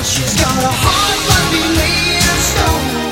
She's got a heart like be made of stone.